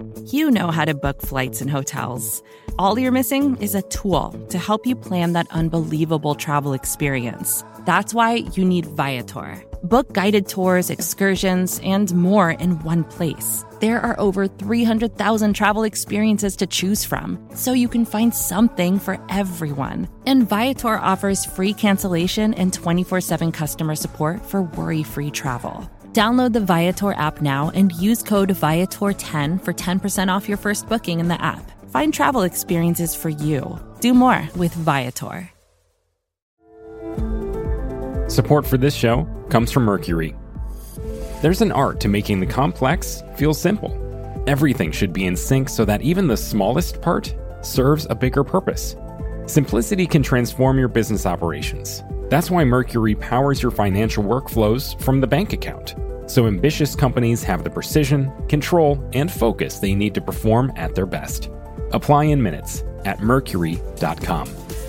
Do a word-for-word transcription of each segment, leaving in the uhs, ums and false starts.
You know how to book flights and hotels. All you're missing is a tool to help you plan that unbelievable travel experience. That's why you need Viator. Book guided tours, excursions, and more in one place. There are over three hundred thousand travel experiences to choose from, so you can find something for everyone. And Viator offers free cancellation and twenty-four seven customer support for worry-free travel. Download the Viator app now and use code Viator ten for ten percent off your first booking in the app. Find travel experiences for you. Do more with Viator. Support for this show comes from Mercury. There's an art to making the complex feel simple. Everything should be in sync so that even the smallest part serves a bigger purpose. Simplicity can transform your business operations. That's why Mercury powers your financial workflows from the bank account, so ambitious companies have the precision, control, and focus they need to perform at their best. Apply in minutes at mercury dot com.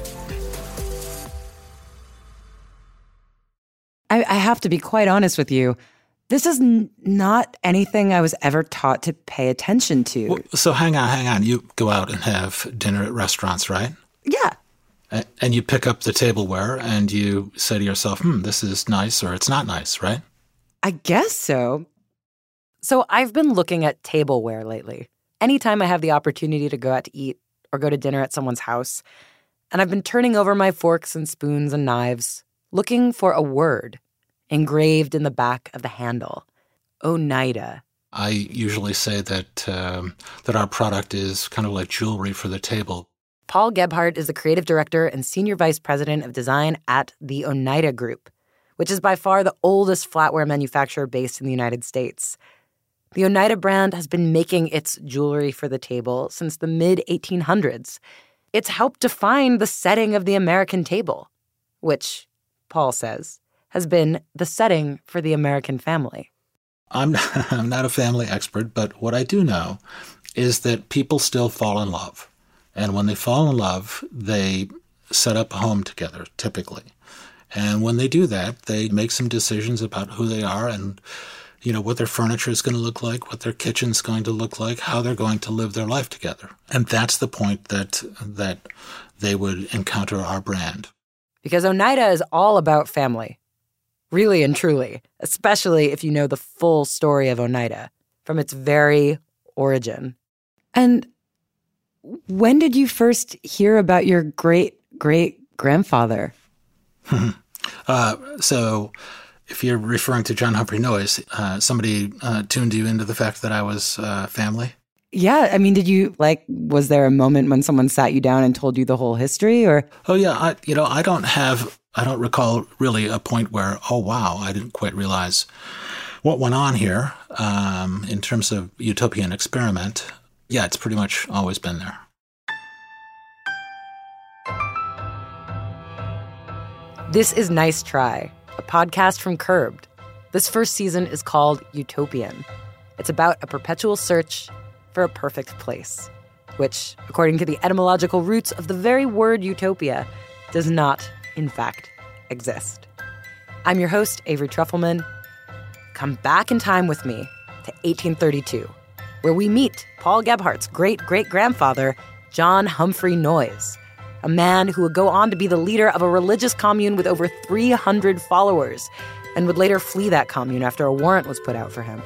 I, I have to be quite honest with you. This is n- not anything I was ever taught to pay attention to. Well, so hang on, hang on. You go out and have dinner at restaurants, right? Yeah. A- and you pick up the tableware and you say to yourself, hmm, this is nice or it's not nice, right? I guess so. So I've been looking at tableware lately. Anytime I have the opportunity to go out to eat or go to dinner at someone's house, and I've been turning over my forks and spoons and knives, looking for a word engraved in the back of the handle. Oneida. I usually say that um, that our product is kind of like jewelry for the table. Paul Gebhardt is the creative director and senior vice president of design at the Oneida Group, which is by far the oldest flatware manufacturer based in the United States. The Oneida brand has been making its jewelry for the table since the mid eighteen hundreds. It's helped define the setting of the American table, which, Paul says, has been the setting for the American family. I'm not, I'm not a family expert, but what I do know is that people still fall in love. And when they fall in love, they set up a home together, typically. And when they do that, they make some decisions about who they are and, you know, what their furniture is going to look like, what their kitchen's going to look like, how they're going to live their life together. And that's the point that that they would encounter our brand. Because Oneida is all about family. Really and truly, especially if you know the full story of Oneida from its very origin. And when did you first hear about your great-great-grandfather? uh, so if you're referring to John Humphrey Noyes, uh, somebody uh, tuned you into the fact that I was uh, family? Yeah. I mean, did you, like, was there a moment when someone sat you down and told you the whole history, or? Oh, yeah. I, you know, I don't have... I don't recall really a point where, oh, wow, I didn't quite realize what went on here um, in terms of utopian experiment. Yeah, it's pretty much always been there. This is Nice Try, a podcast from Curbed. This first season is called Utopian. It's about a perpetual search for a perfect place, which, according to the etymological roots of the very word utopia, does not in fact, exist. I'm your host, Avery Trufelman. Come back in time with me to eighteen thirty-two, where we meet Paul Gebhardt's great-great-grandfather, John Humphrey Noyes, a man who would go on to be the leader of a religious commune with over three hundred followers and would later flee that commune after a warrant was put out for him.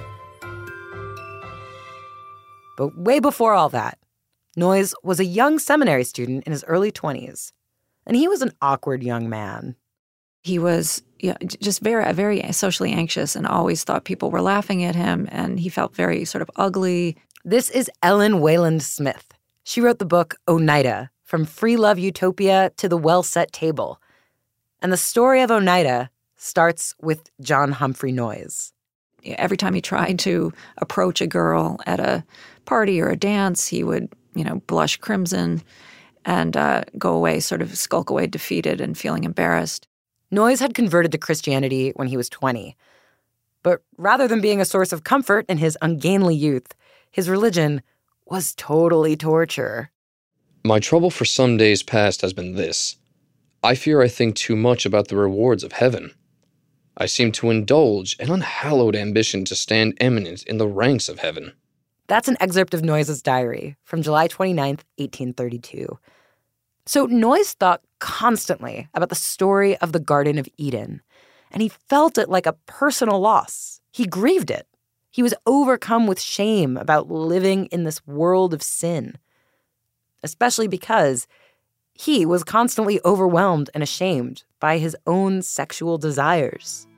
But way before all that, Noyes was a young seminary student in his early twenties. And he was an awkward young man. He was yeah, just very, very socially anxious and always thought people were laughing at him, and he felt very sort of ugly. This is Ellen Wayland Smith. She wrote the book Oneida, From Free Love Utopia to the Well-Set Table. And the story of Oneida starts with John Humphrey Noyes. Every time he tried to approach a girl at a party or a dance, he would, you know, blush crimson and uh, go away, sort of skulk away defeated and feeling embarrassed. Noyes had converted to Christianity when he was twenty. But rather than being a source of comfort in his ungainly youth, his religion was totally torture. My trouble for some days past has been this. I fear I think too much about the rewards of heaven. I seem to indulge an unhallowed ambition to stand eminent in the ranks of heaven. That's an excerpt of Noyes' diary from July twenty-ninth, eighteen thirty-two. So Noyes thought constantly about the story of the Garden of Eden, and he felt it like a personal loss. He grieved it. He was overcome with shame about living in this world of sin, especially because he was constantly overwhelmed and ashamed by his own sexual desires.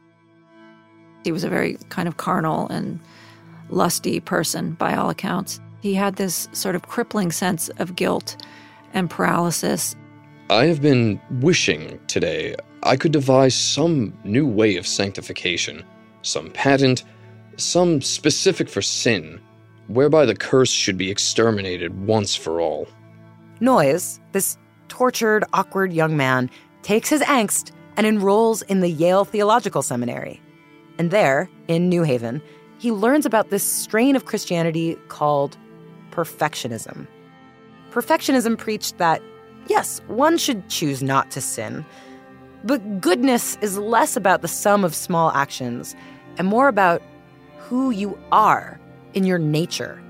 He was a very kind of carnal and lusty person, by all accounts. He had this sort of crippling sense of guilt and paralysis. I have been wishing today I could devise some new way of sanctification, some patent, some specific for sin, whereby the curse should be exterminated once for all. Noyes, this tortured, awkward young man, takes his angst and enrolls in the Yale Theological Seminary. And there, in New Haven, he learns about this strain of Christianity called perfectionism. Perfectionism preached that, yes, one should choose not to sin, but goodness is less about the sum of small actions and more about who you are in your nature.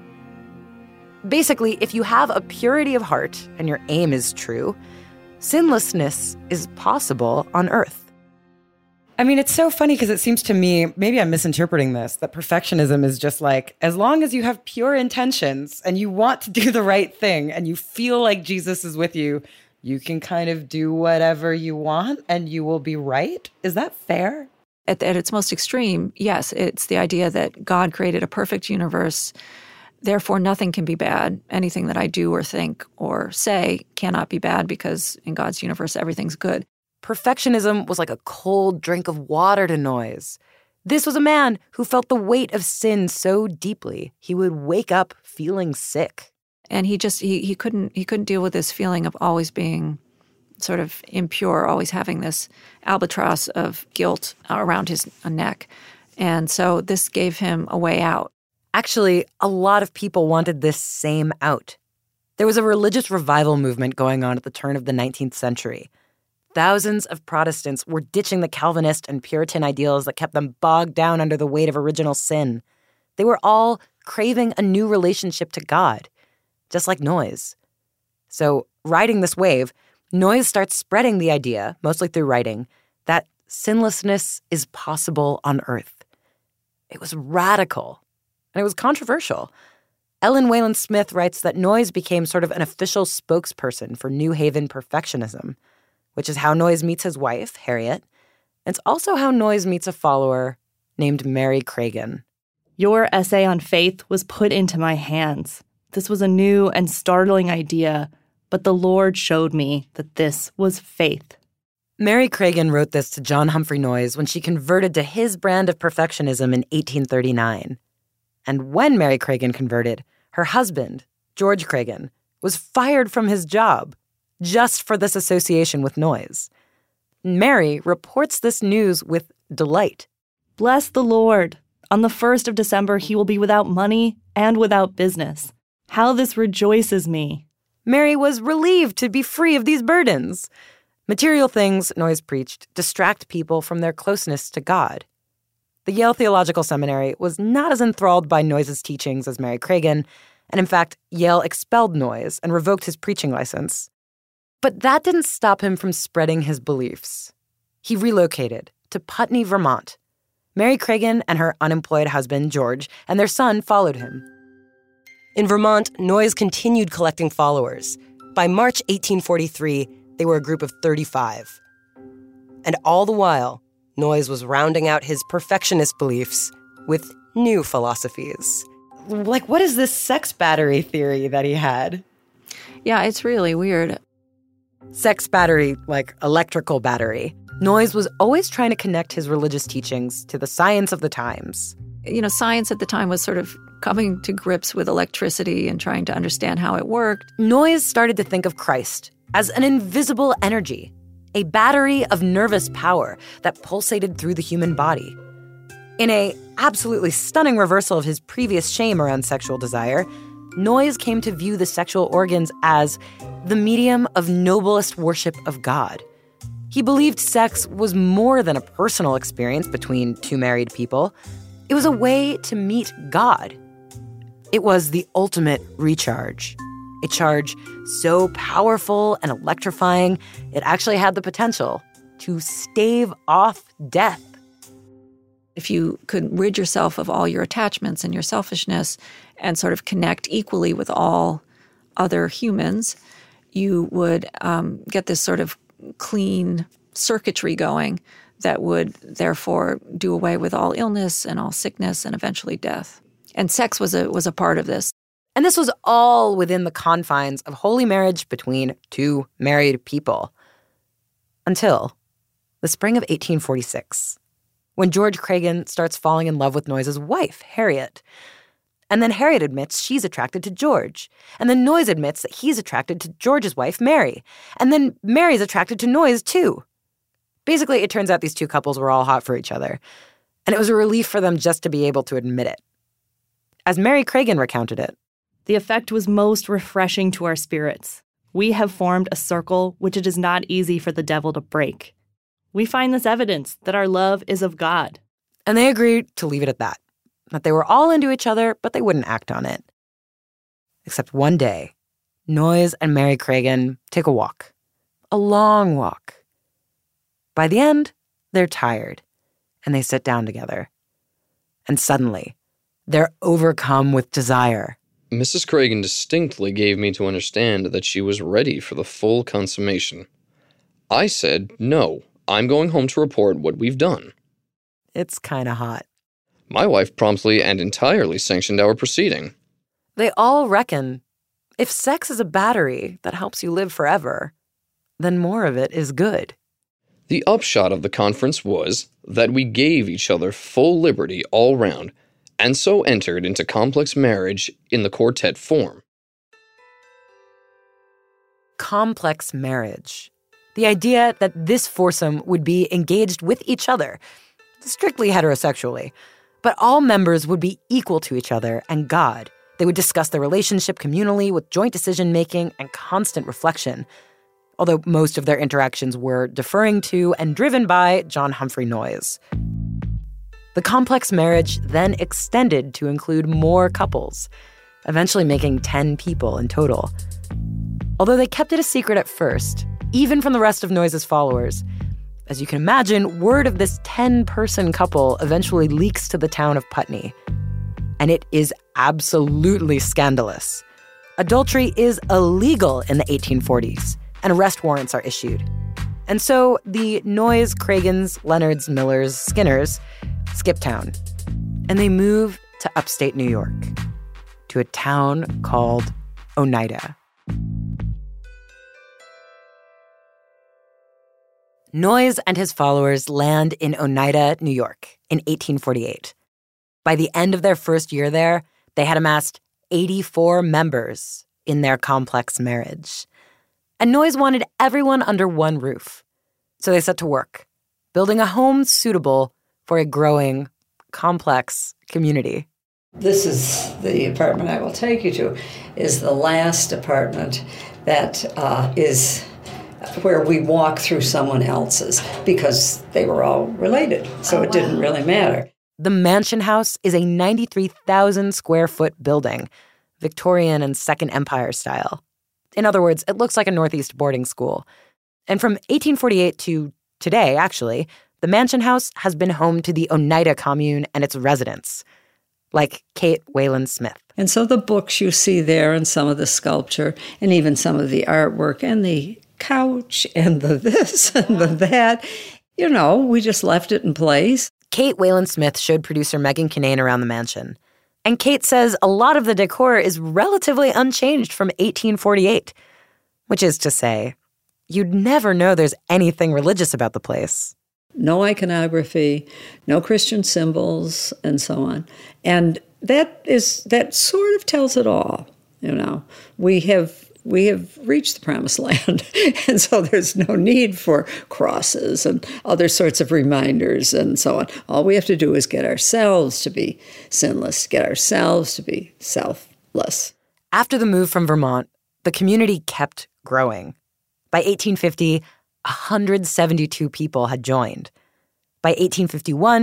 Basically, if you have a purity of heart and your aim is true, sinlessness is possible on earth. I mean, it's so funny because it seems to me, maybe I'm misinterpreting this, that perfectionism is just like, as long as you have pure intentions and you want to do the right thing and you feel like Jesus is with you, you can kind of do whatever you want and you will be right. Is that fair? At, at its most extreme, yes, it's the idea that God created a perfect universe. Therefore, nothing can be bad. Anything that I do or think or say cannot be bad because in God's universe, everything's good. Perfectionism was like a cold drink of water to Noyes. This was a man who felt the weight of sin so deeply, he would wake up feeling sick. And he just, he, he couldn't he couldn't deal with this feeling of always being sort of impure, always having this albatross of guilt around his neck. And so this gave him a way out. Actually, a lot of people wanted this same out. There was a religious revival movement going on at the turn of the nineteenth century. Thousands of Protestants were ditching the Calvinist and Puritan ideals that kept them bogged down under the weight of original sin. They were all craving a new relationship to God, just like Noyes. So, riding this wave, Noyes starts spreading the idea, mostly through writing, that sinlessness is possible on earth. It was radical, and it was controversial. Ellen Wayland Smith writes that Noyes became sort of an official spokesperson for New Haven perfectionism, which is how Noyes meets his wife, Harriet. It's also how Noyes meets a follower named Mary Cragin. Your essay on faith was put into my hands. This was a new and startling idea, but the Lord showed me that this was faith. Mary Cragin wrote this to John Humphrey Noyes when she converted to his brand of perfectionism in eighteen thirty-nine. And when Mary Cragin converted, her husband, George Cragin, was fired from his job just for this association with Noyes. Mary reports this news with delight. Bless the Lord. On the first of December, he will be without money and without business. How this rejoices me. Mary was relieved to be free of these burdens. Material things, Noyes preached, distract people from their closeness to God. The Yale Theological Seminary was not as enthralled by Noyes' teachings as Mary Cragin, and in fact, Yale expelled Noyes and revoked his preaching license. But that didn't stop him from spreading his beliefs. He relocated to Putney, Vermont. Mary Cragin and her unemployed husband, George, and their son followed him. In Vermont, Noyes continued collecting followers. By March eighteen forty-three, they were a group of thirty-five. And all the while, Noyes was rounding out his perfectionist beliefs with new philosophies. Like, what is this sex battery theory that he had? Yeah, it's really weird. Sex battery, like electrical battery. Noyes was always trying to connect his religious teachings to the science of the times. You know, science at the time was sort of coming to grips with electricity and trying to understand how it worked. Noyes started to think of Christ as an invisible energy, a battery of nervous power that pulsated through the human body. In a absolutely stunning reversal of his previous shame around sexual desire, Noyes came to view the sexual organs as the medium of noblest worship of God. He believed sex was more than a personal experience between two married people. It was a way to meet God. It was the ultimate recharge. A charge so powerful and electrifying, it actually had the potential to stave off death. If you could rid yourself of all your attachments and your selfishness and sort of connect equally with all other humans, you would um, get this sort of clean circuitry going that would therefore do away with all illness and all sickness and eventually death. And sex was a was a part of this. And this was all within the confines of holy marriage between two married people. Until the spring of eighteen forty-six, when George Craigen starts falling in love with Noyes' wife, Harriet. And then Harriet admits she's attracted to George. And then Noyes admits that he's attracted to George's wife, Mary. And then Mary's attracted to Noyes, too. Basically, it turns out these two couples were all hot for each other. And it was a relief for them just to be able to admit it. As Mary Craigen recounted it, the effect was most refreshing to our spirits. We have formed a circle which it is not easy for the devil to break. We find this evidence that our love is of God. And they agreed to leave it at that. That they were all into each other, but they wouldn't act on it. Except one day, Noyes and Mary Craigen take a walk. A long walk. By the end, they're tired, and they sit down together. And suddenly, they're overcome with desire. Missus Craigen distinctly gave me to understand that she was ready for the full consummation. I said, no, I'm going home to report what we've done. It's kind of hot. My wife promptly and entirely sanctioned our proceeding. They all reckon if sex is a battery that helps you live forever, then more of it is good. The upshot of the conference was that we gave each other full liberty all round, and so entered into complex marriage in the quartet form. Complex marriage. The idea that this foursome would be engaged with each other, strictly heterosexually, but all members would be equal to each other and God. They would discuss their relationship communally with joint decision-making and constant reflection, although most of their interactions were deferring to and driven by John Humphrey Noyes. The complex marriage then extended to include more couples, eventually making ten people in total. Although they kept it a secret at first, even from the rest of Noyes' followers, as you can imagine, word of this ten-person couple eventually leaks to the town of Putney. And it is absolutely scandalous. Adultery is illegal in the eighteen forties, and arrest warrants are issued. And so the Noyes, Craigens, Leonards, Millers, Skinners skip town. And they move to upstate New York, to a town called Oneida. Noyes and his followers land in Oneida, New York, in eighteen forty-eight. By the end of their first year there, they had amassed eighty-four members in their complex marriage. And Noyes wanted everyone under one roof. So they set to work, building a home suitable for a growing, complex community. This is the apartment I will take you to, is the last apartment that uh, is where we walk through someone else's, because they were all related, so oh, it didn't wow. really matter. The Mansion House is a ninety-three thousand square foot building, Victorian and Second Empire style. In other words, it looks like a Northeast boarding school. And from eighteen forty-eight to today, actually, the Mansion House has been home to the Oneida Commune and its residents, like Kate Wayland Smith. And so the books you see there and some of the sculpture and even some of the artwork and the couch and the this and the that, you know, we just left it in place. Kate Wayland Smith showed producer Megan Kinane around the mansion. And Kate says a lot of the decor is relatively unchanged from eighteen forty-eight, which is to say, you'd never know there's anything religious about the place. No iconography, no Christian symbols, and so on. And that is that sort of tells it all, you know. We have we have reached the promised land, and so there's no need for crosses and other sorts of reminders and so on. All we have to do is get ourselves to be sinless, get ourselves to be selfless. After the move from Vermont, the community kept growing. By eighteen fifty, one hundred seventy-two people had joined. By eighteen fifty-one,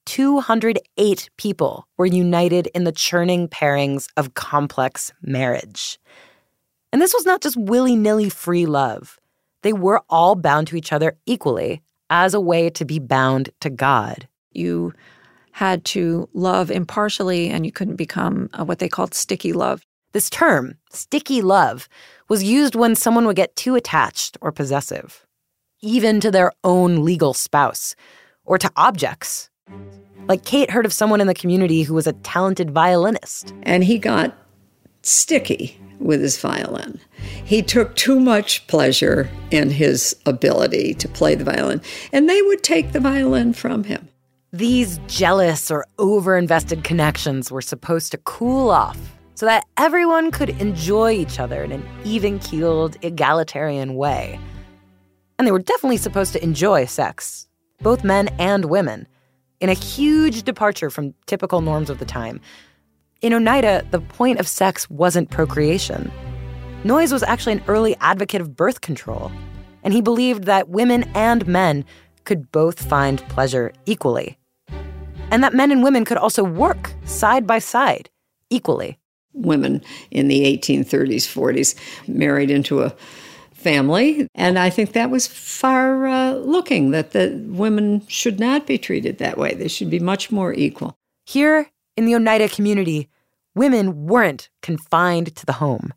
two hundred eight people were united in the churning pairings of complex marriage. And this was not just willy-nilly free love. They were all bound to each other equally as a way to be bound to God. You had to love impartially, and you couldn't become uh, what they called sticky love. This term, sticky love, was used when someone would get too attached or possessive, even to their own legal spouse, or to objects. Like Kate heard of someone in the community who was a talented violinist. And he got sticky with his violin. He took too much pleasure in his ability to play the violin, and they would take the violin from him. These jealous or over-invested connections were supposed to cool off so that everyone could enjoy each other in an even-keeled, egalitarian way. And they were definitely supposed to enjoy sex, both men and women, in a huge departure from typical norms of the time. In Oneida, the point of sex wasn't procreation. Noyes was actually an early advocate of birth control, and he believed that women and men could both find pleasure equally, and that men and women could also work side by side equally. Women in the eighteen thirties, forties married into a family, and I think that was far-looking, uh, that the women should not be treated that way. They should be much more equal. Here in the Oneida community, women weren't confined to the home.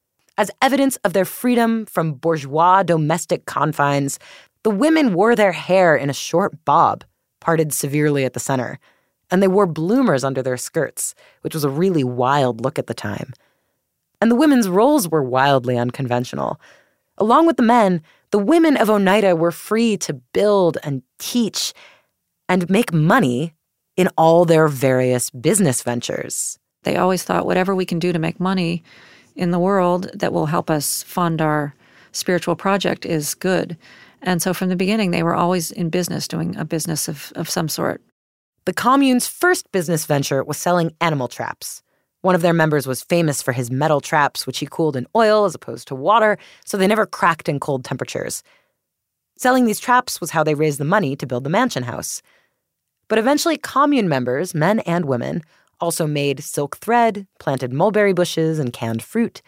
As evidence of their freedom from bourgeois domestic confines, the women wore their hair in a short bob, parted severely at the center, and they wore bloomers under their skirts, which was a really wild look at the time. And the women's roles were wildly unconventional. Along with the men, the women of Oneida were free to build and teach and make money in all their various business ventures. They always thought whatever we can do to make money in the world that will help us fund our spiritual project is good. And so from the beginning, they were always in business, doing a business of, of some sort. The commune's first business venture was selling animal traps. One of their members was famous for his metal traps, which he cooled in oil as opposed to water, so they never cracked in cold temperatures. Selling these traps was how they raised the money to build the mansion house. But eventually, commune members, men and women, also made silk thread, planted mulberry bushes, and canned fruit.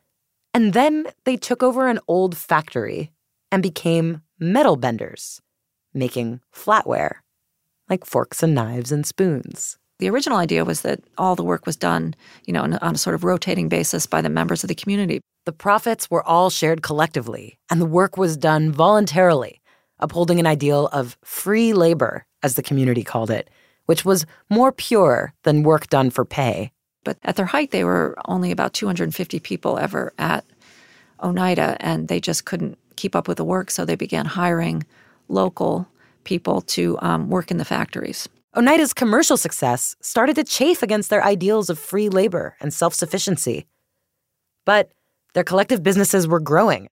And then they took over an old factory and became metal benders, making flatware, like forks and knives and spoons. The original idea was that all the work was done, you know, on a, on a sort of rotating basis by the members of the community. The profits were all shared collectively, and the work was done voluntarily, upholding an ideal of free labor, as the community called it, which was more pure than work done for pay. But at their height, they were only about two hundred fifty people ever at Oneida, and they just couldn't keep up with the work, so they began hiring local people to um, work in the factories. Oneida's commercial success started to chafe against their ideals of free labor and self-sufficiency. But their collective businesses were growing.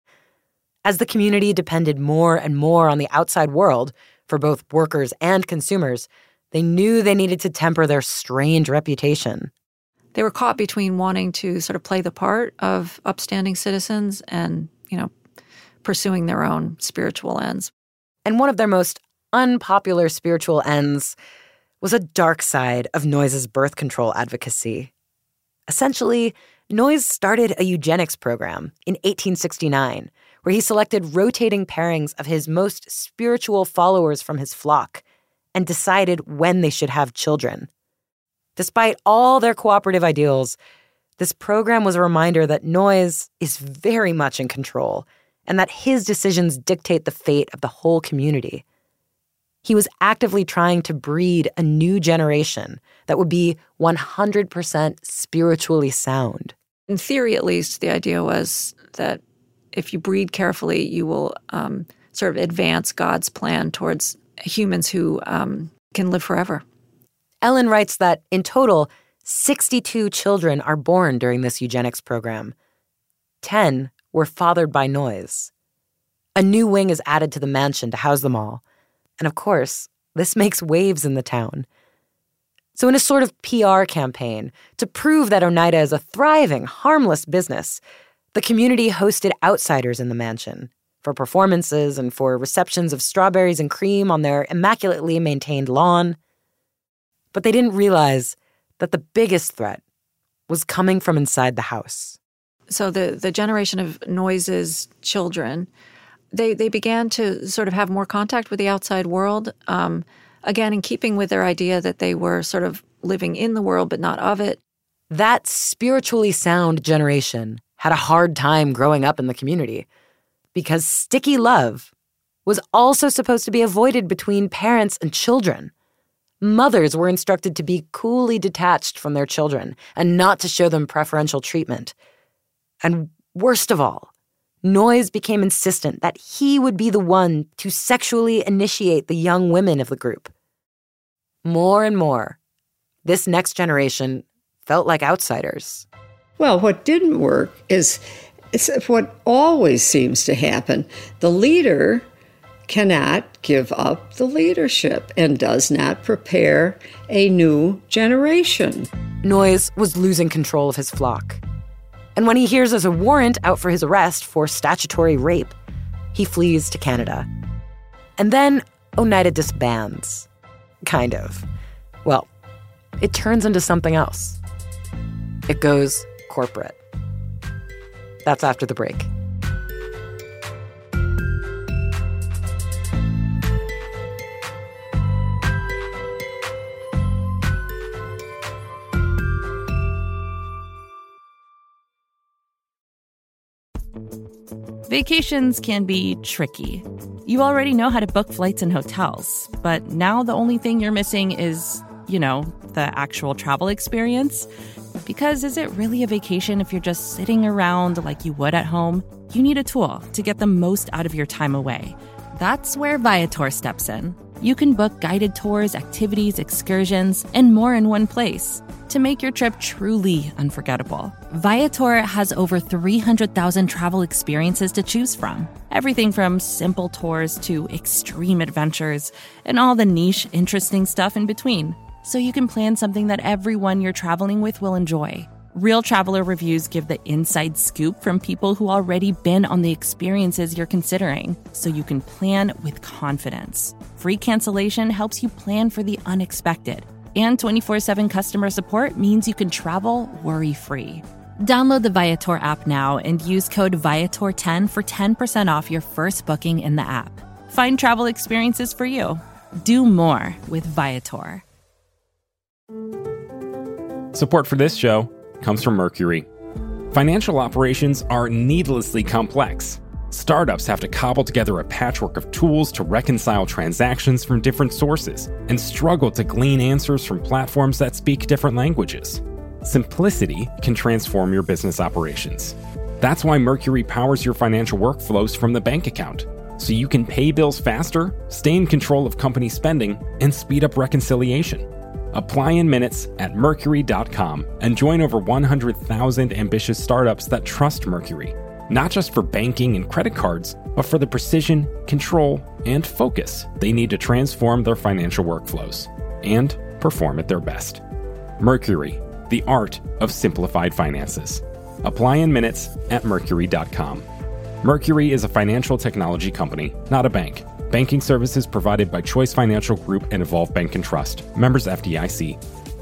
As the community depended more and more on the outside world for both workers and consumers, they knew they needed to temper their strange reputation. They were caught between wanting to sort of play the part of upstanding citizens and, you know, pursuing their own spiritual ends. And one of their most unpopular spiritual ends was a dark side of Noyes' birth control advocacy. Essentially, Noyes started a eugenics program in eighteen sixty-nine, where he selected rotating pairings of his most spiritual followers from his flock and decided when they should have children. Despite all their cooperative ideals, this program was a reminder that Noyes is very much in control and that his decisions dictate the fate of the whole community. He was actively trying to breed a new generation that would be one hundred percent spiritually sound. In theory, at least, the idea was that if you breed carefully, you will um, sort of advance God's plan towards humans who um, can live forever. Ellen writes that, in total, sixty-two children are born during this eugenics program. Ten were fathered by Noyes. A new wing is added to the mansion to house them all. And of course, this makes waves in the town. So in a sort of P R campaign, to prove that Oneida is a thriving, harmless business, the community hosted outsiders in the mansion for performances and for receptions of strawberries and cream on their immaculately maintained lawn. But they didn't realize that the biggest threat was coming from inside the house. So the, the generation of Noyes' children, they, they began to sort of have more contact with the outside world, um, again, in keeping with their idea that they were sort of living in the world but not of it. That spiritually sound generation had a hard time growing up in the community because sticky love was also supposed to be avoided between parents and children. Mothers were instructed to be coolly detached from their children and not to show them preferential treatment. And worst of all, Noyes became insistent that he would be the one to sexually initiate the young women of the group. More and more, this next generation felt like outsiders. Well, what didn't work is, is what always seems to happen. The leader cannot give up the leadership and does not prepare a new generation. Noyes was losing control of his flock. And when he hears there's a warrant out for his arrest for statutory rape, he flees to Canada. And then Oneida disbands. Kind of. Well, it turns into something else. It goes corporate. That's after the break. Vacations can be tricky. You already know how to book flights and hotels, but now the only thing you're missing is, you know, the actual travel experience. Because is it really a vacation if you're just sitting around like you would at home? You need a tool to get the most out of your time away. That's where Viator steps in. You can book guided tours, activities, excursions, and more in one place to make your trip truly unforgettable. Viator has over three hundred thousand travel experiences to choose from. Everything from simple tours to extreme adventures and all the niche, interesting stuff in between. So you can plan something that everyone you're traveling with will enjoy. Real traveler reviews give the inside scoop from people who already been on the experiences you're considering, so you can plan with confidence. Free cancellation helps you plan for the unexpected. And twenty-four seven customer support means you can travel worry-free. Download the Viator app now and use code Viator ten for ten percent off your first booking in the app. Find travel experiences for you. Do more with Viator. Support for this show comes from Mercury. Financial operations are needlessly complex. Startups have to cobble together a patchwork of tools to reconcile transactions from different sources and struggle to glean answers from platforms that speak different languages. Simplicity can transform your business operations. That's why Mercury powers your financial workflows from the bank account, so you can pay bills faster, stay in control of company spending, and speed up reconciliation. Apply in minutes at Mercury dot com and join over one hundred thousand ambitious startups that trust Mercury, not just for banking and credit cards, but for the precision, control, and focus they need to transform their financial workflows and perform at their best. Mercury, the art of simplified finances. Apply in minutes at Mercury dot com. Mercury is a financial technology company, not a bank. Banking services provided by Choice Financial Group and Evolve Bank and Trust. Members F D I C.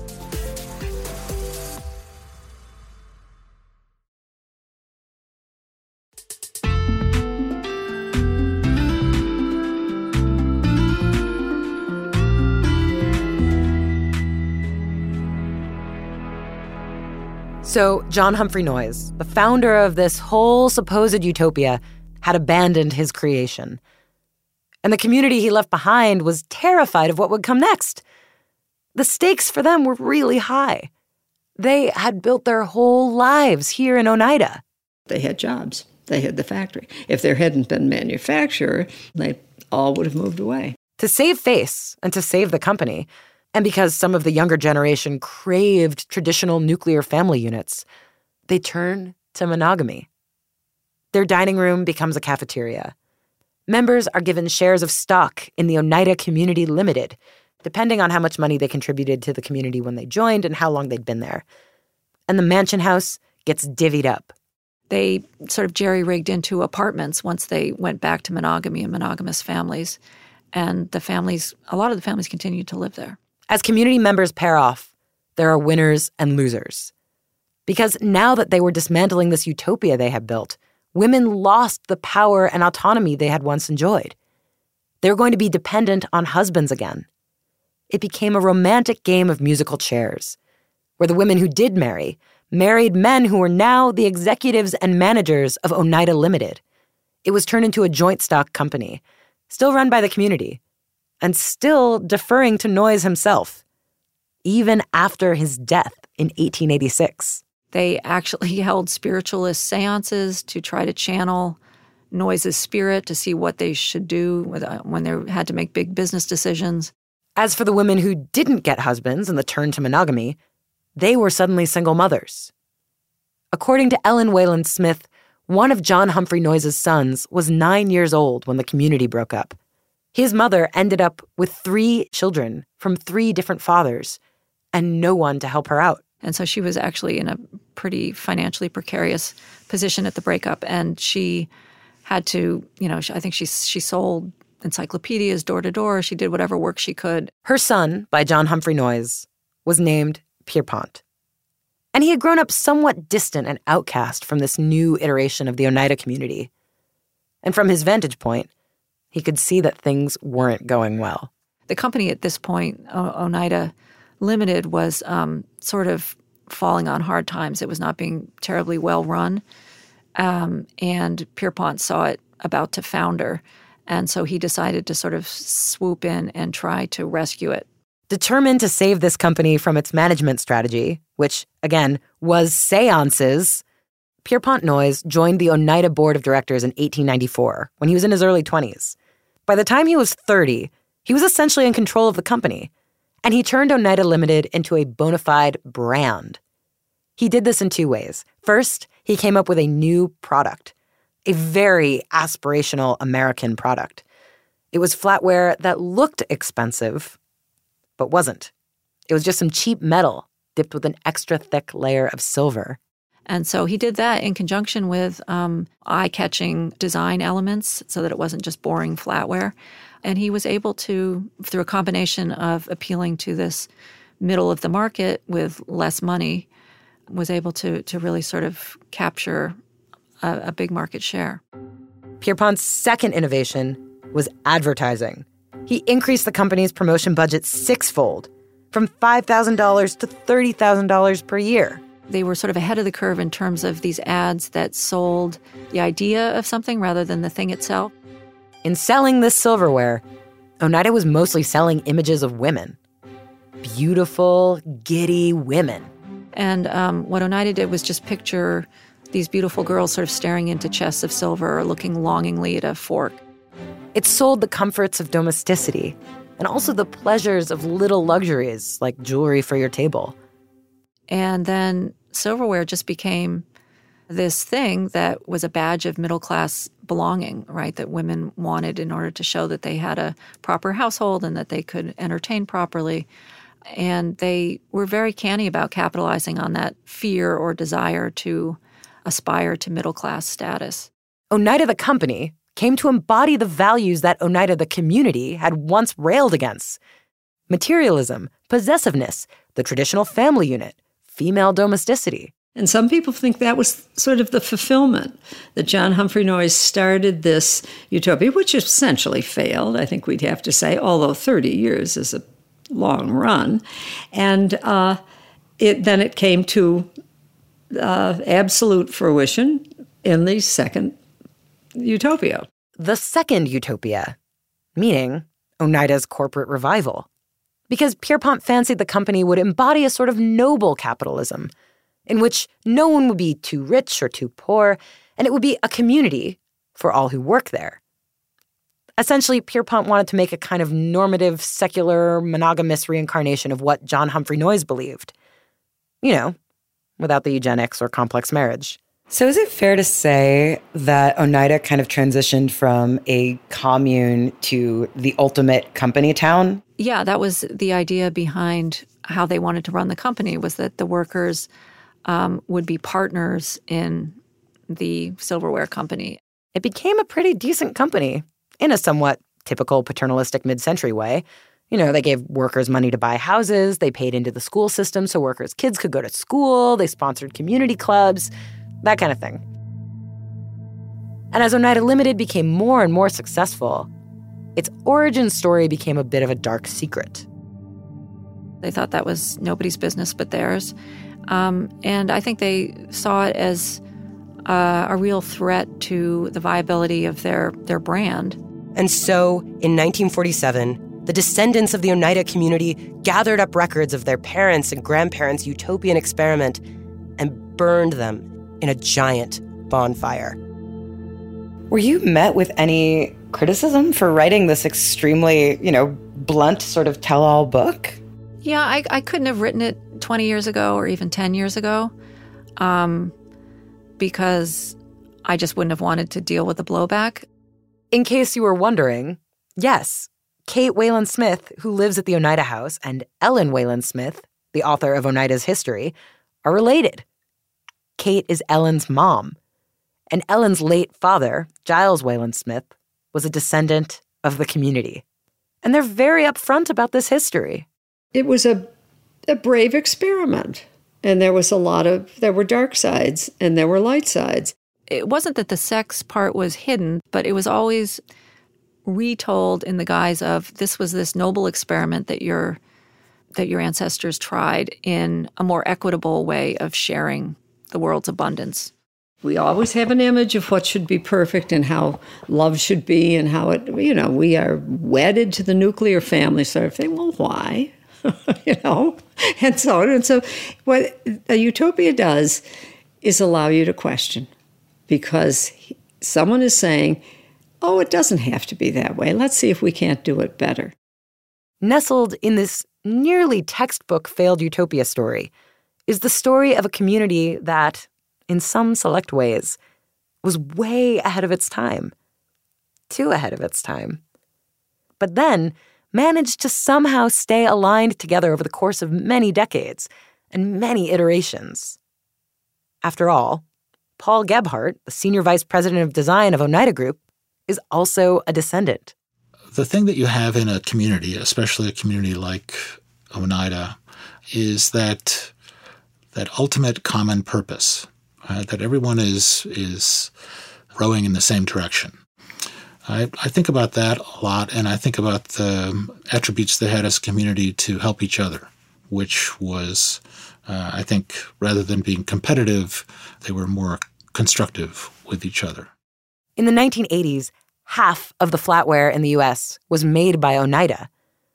So John Humphrey Noyes, the founder of this whole supposed utopia, had abandoned his creation. And the community he left behind was terrified of what would come next. The stakes for them were really high. They had built their whole lives here in Oneida. They had jobs. They had the factory. If there hadn't been manufacture, they all would have moved away. To save face and to save the company, and because some of the younger generation craved traditional nuclear family units, they turn to monogamy. Their dining room becomes a cafeteria. Members are given shares of stock in the Oneida Community Limited, depending on how much money they contributed to the community when they joined and how long they'd been there. And the mansion house gets divvied up. They sort of jerry-rigged into apartments once they went back to monogamy and monogamous families. And the families, a lot of the families continued to live there. As community members pair off, there are winners and losers. Because now that they were dismantling this utopia they had built, women lost the power and autonomy they had once enjoyed. They were going to be dependent on husbands again. It became a romantic game of musical chairs, where the women who did marry married men who were now the executives and managers of Oneida Limited. It was turned into a joint stock company, still run by the community, and still deferring to Noyes himself, even after his death in eighteen eighty-six. They actually held spiritualist seances to try to channel Noyes' spirit to see what they should do when they had to make big business decisions. As for the women who didn't get husbands and the turn to monogamy, they were suddenly single mothers. According to Ellen Wayland Smith, one of John Humphrey Noyes' sons was nine years old when the community broke up. His mother ended up with three children from three different fathers and no one to help her out. And so she was actually in a pretty financially precarious position at the breakup. And she had to, you know, I think she she sold encyclopedias door to door. She did whatever work she could. Her son, by John Humphrey Noyes, was named Pierpont. And he had grown up somewhat distant and outcast from this new iteration of the Oneida community. And from his vantage point, he could see that things weren't going well. The company at this point, o- Oneida Limited, was um, sort of falling on hard times. It was not being terribly well run. Um, and Pierpont saw it about to founder. And so he decided to sort of swoop in and try to rescue it. Determined to save this company from its management strategy, which, again, was seances, Pierpont Noyes joined the Oneida Board of Directors in eighteen ninety-four, when he was in his early twenties. By the time he was thirty, he was essentially in control of the company, and he turned Oneida Limited into a bona fide brand. He did this in two ways. First, he came up with a new product, a very aspirational American product. It was flatware that looked expensive, but wasn't. It was just some cheap metal dipped with an extra thick layer of silver. And so he did that in conjunction with um, eye-catching design elements so that it wasn't just boring flatware. And he was able to, through a combination of appealing to this middle of the market with less money, was able to, to really sort of capture a, a big market share. Pierpont's second innovation was advertising. He increased the company's promotion budget sixfold, from five thousand dollars to thirty thousand dollars per year. They were sort of ahead of the curve in terms of these ads that sold the idea of something rather than the thing itself. In selling this silverware, Oneida was mostly selling images of women. Beautiful, giddy women. And um, what Oneida did was just picture these beautiful girls sort of staring into chests of silver or looking longingly at a fork. It sold the comforts of domesticity and also the pleasures of little luxuries like jewelry for your table. And then silverware just became this thing that was a badge of middle-class belonging, right, that women wanted in order to show that they had a proper household and that they could entertain properly. And they were very canny about capitalizing on that fear or desire to aspire to middle-class status. Oneida the company came to embody the values that Oneida the community had once railed against. Materialism, possessiveness, the traditional family unit, female domesticity. And some people think that was sort of the fulfillment, that John Humphrey Noyes started this utopia, which essentially failed, I think we'd have to say, although thirty years is a long run. And uh, it, then it came to uh, absolute fruition in the second utopia. The second utopia, meaning Oneida's corporate revival. Because Pierpont fancied the company would embody a sort of noble capitalism, in which no one would be too rich or too poor, and it would be a community for all who work there. Essentially, Pierpont wanted to make a kind of normative, secular, monogamous reincarnation of what John Humphrey Noyes believed. You know, without the eugenics or complex marriage. So is it fair to say that Oneida kind of transitioned from a commune to the ultimate company town? Yeah, that was the idea behind how they wanted to run the company, was that the workers um, would be partners in the silverware company. It became a pretty decent company in a somewhat typical paternalistic mid-century way. You know, they gave workers money to buy houses, they paid into the school system so workers' kids could go to school, they sponsored community clubs, that kind of thing. And as Oneida Limited became more and more successful, its origin story became a bit of a dark secret. They thought that was nobody's business but theirs. Um, and I think they saw it as uh, a real threat to the viability of their, their brand. And so, in nineteen forty-seven, the descendants of the Oneida community gathered up records of their parents' and grandparents' utopian experiment and burned them in a giant bonfire. Were you met with any criticism for writing this extremely, you know, blunt sort of tell-all book? Yeah, I, I couldn't have written it twenty years ago or even ten years ago um, because I just wouldn't have wanted to deal with the blowback. In case you were wondering, yes, Kate Wayland Smith, who lives at the Oneida House, and Ellen Wayland Smith, the author of Oneida's history, are related. Kate is Ellen's mom, and Ellen's late father, Giles Wayland Smith, was a descendant of the community. And they're very upfront about this history. It was a, a brave experiment, and there was a lot of, there were dark sides, and there were light sides. It wasn't that the sex part was hidden, but it was always retold in the guise of this was this noble experiment that your that your ancestors tried in a more equitable way of sharing the world's abundance. We always have an image of what should be perfect and how love should be and how it, you know, we are wedded to the nuclear family sort of thing. Well, why? you know, and so on. And so what a utopia does is allow you to question, because someone is saying, oh, it doesn't have to be that way. Let's see if we can't do it better. Nestled in this nearly textbook failed utopia story is the story of a community that, in some select ways, was way ahead of its time. Too ahead of its time. But then managed to somehow stay aligned together over the course of many decades and many iterations. After all, Paul Gebhardt, the senior vice president of design of Oneida Group, is also a descendant. The thing that you have in a community, especially a community like Oneida, is that that ultimate common purpose, uh, that everyone is is rowing in the same direction. I, I think about that a lot, and I think about the attributes they had as a community to help each other, which was, uh, I think, rather than being competitive, they were more constructive with each other. In the nineteen eighties, half of the flatware in the U S was made by Oneida.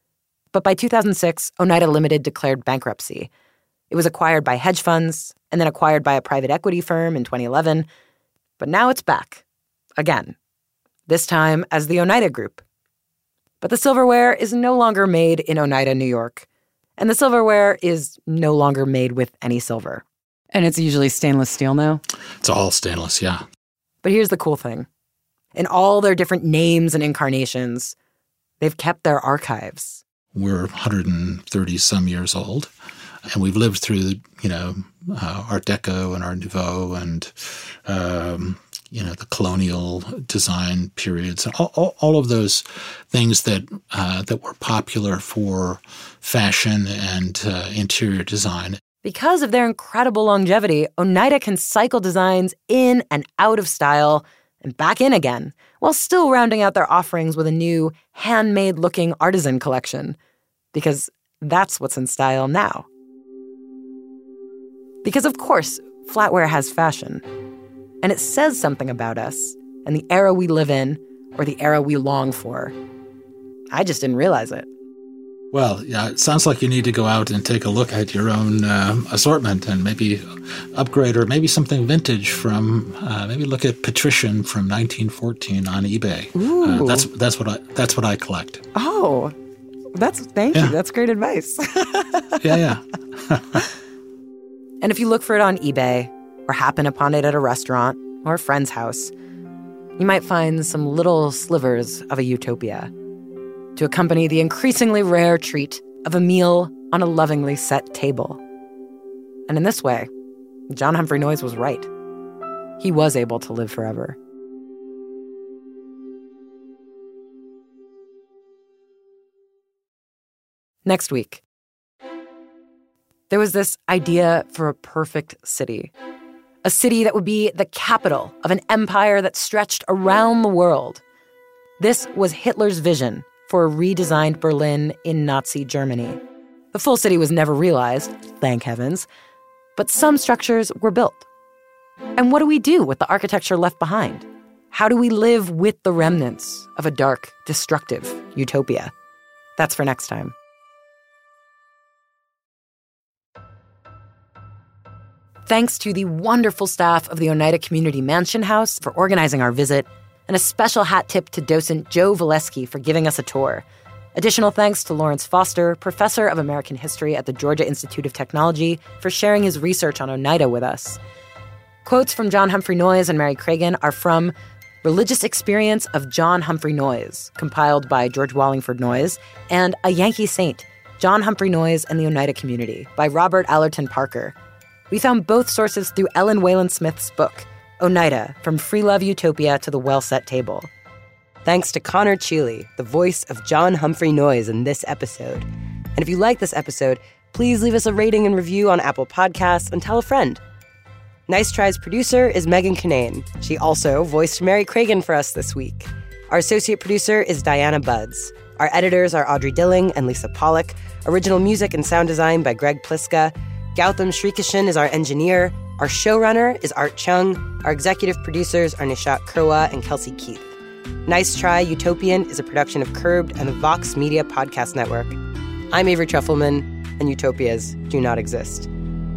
But by two thousand six, Oneida Limited declared bankruptcy. It was acquired by hedge funds and then acquired by a private equity firm in twenty eleven. But now it's back, again, this time as the Oneida Group. But the silverware is no longer made in Oneida, New York. And the silverware is no longer made with any silver. And it's usually stainless steel now? It's all stainless, yeah. But here's the cool thing. In all their different names and incarnations, they've kept their archives. We're one hundred thirty some years old, and we've lived through, you know, uh, Art Deco and Art Nouveau and, um, you know, the colonial design periods, and all, all, all of those things that uh, that were popular for fashion and uh, interior design. Because of their incredible longevity, Oneida can cycle designs in and out of style and back in again, while still rounding out their offerings with a new, handmade-looking artisan collection. Because that's what's in style now. Because, of course, flatware has fashion. And it says something about us and the era we live in or the era we long for. I just didn't realize it. Well, yeah, it sounds like you need to go out and take a look at your own uh, assortment and maybe upgrade, or maybe something vintage from, uh, maybe look at Patrician from nineteen fourteen on eBay. Ooh. Uh, that's that's what I that's what I collect. Oh, that's thank Yeah. you. That's great advice. Yeah, yeah. And if you look for it on eBay or happen upon it at a restaurant or a friend's house, you might find some little slivers of a utopia to accompany the increasingly rare treat of a meal on a lovingly set table. And in this way, John Humphrey Noyes was right. He was able to live forever. Next week. There was this idea for a perfect city. A city that would be the capital of an empire that stretched around the world. This was Hitler's vision for a redesigned Berlin in Nazi Germany. The full city was never realized, thank heavens, but some structures were built. And what do we do with the architecture left behind? How do we live with the remnants of a dark, destructive utopia? That's for next time. Thanks to the wonderful staff of the Oneida Community Mansion House for organizing our visit, and a special hat tip to docent Joe Valesky for giving us a tour. Additional thanks to Lawrence Foster, professor of American history at the Georgia Institute of Technology, for sharing his research on Oneida with us. Quotes from John Humphrey Noyes and Mary Cragen are from Religious Experience of John Humphrey Noyes, compiled by George Wallingford Noyes, and A Yankee Saint, John Humphrey Noyes and the Oneida Community, by Robert Allerton Parker. We found both sources through Ellen Whalen Smith's book, Oneida, From Free Love Utopia to the Well-Set Table. Thanks to Connor Cheeley, the voice of John Humphrey Noyes in this episode. And if you like this episode, please leave us a rating and review on Apple Podcasts and tell a friend. Nice Try's producer is Megan Kinane. She also voiced Mary Cragen for us this week. Our associate producer is Diana Buds. Our editors are Audrey Dilling and Lisa Pollock. Original music and sound design by Greg Pliska. Gautam Srikishan is our engineer. Our showrunner is Art Chung. Our executive producers are Nishat Kurwa and Kelsey Keith. Nice Try Utopian is a production of Curbed and the Vox Media Podcast Network. I'm Avery Trufelman, and utopias do not exist.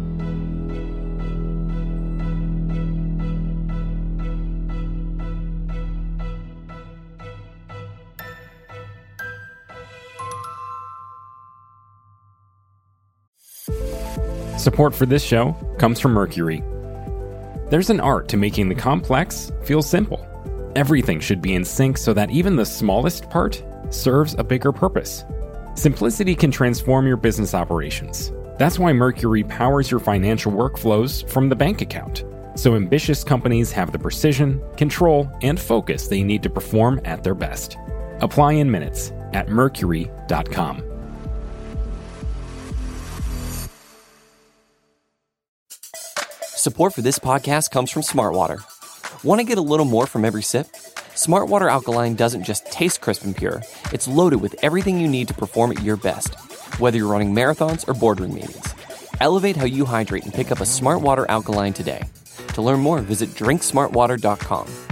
Support for this show comes from Mercury. There's an art to making the complex feel simple. Everything should be in sync so that even the smallest part serves a bigger purpose. Simplicity can transform your business operations. That's why Mercury powers your financial workflows from the bank account, so ambitious companies have the precision, control, and focus they need to perform at their best. Apply in minutes at mercury dot com. Support for this podcast comes from Smartwater. Want to get a little more from every sip? Smartwater Alkaline doesn't just taste crisp and pure. It's loaded with everything you need to perform at your best, whether you're running marathons or boardroom meetings. Elevate how you hydrate and pick up a Smartwater Alkaline today. To learn more, visit drink smart water dot com.